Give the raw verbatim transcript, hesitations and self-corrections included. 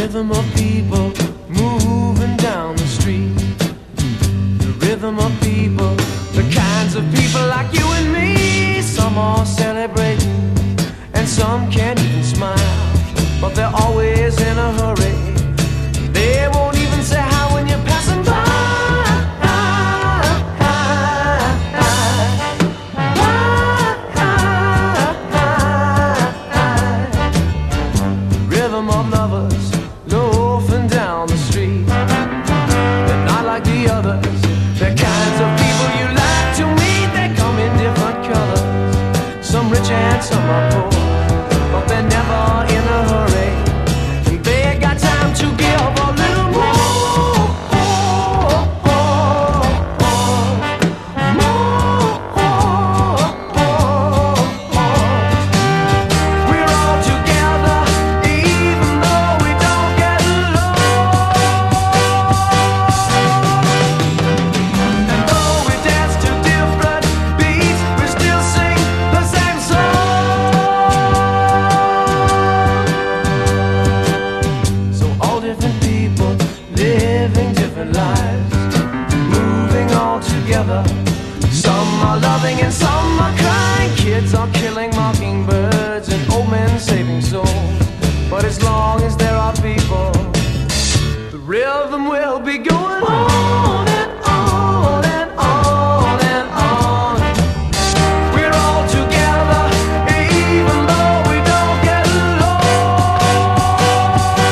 rhythm of people moving down the street. The rhythm of people, the kinds of people like you and me. Some are celebrating and some can't even smile, but they're always in a hurry. They won't even say hi when you're passing by. Rhythm of lovers loafing down the street. They're not like the others. They're kinds of people you like to meet. They come in different colors, some rich and some are poor, but they're never in a hurry, and they got time to give a little more. We're all together even though we don't get along, and though we dance to different beats, we still sing the same song. So all different people living different lives, moving all together. Some are loving and some are crying. Kids are killing mockingbirds and old men saving souls. But as long as there are people, the rhythm will be going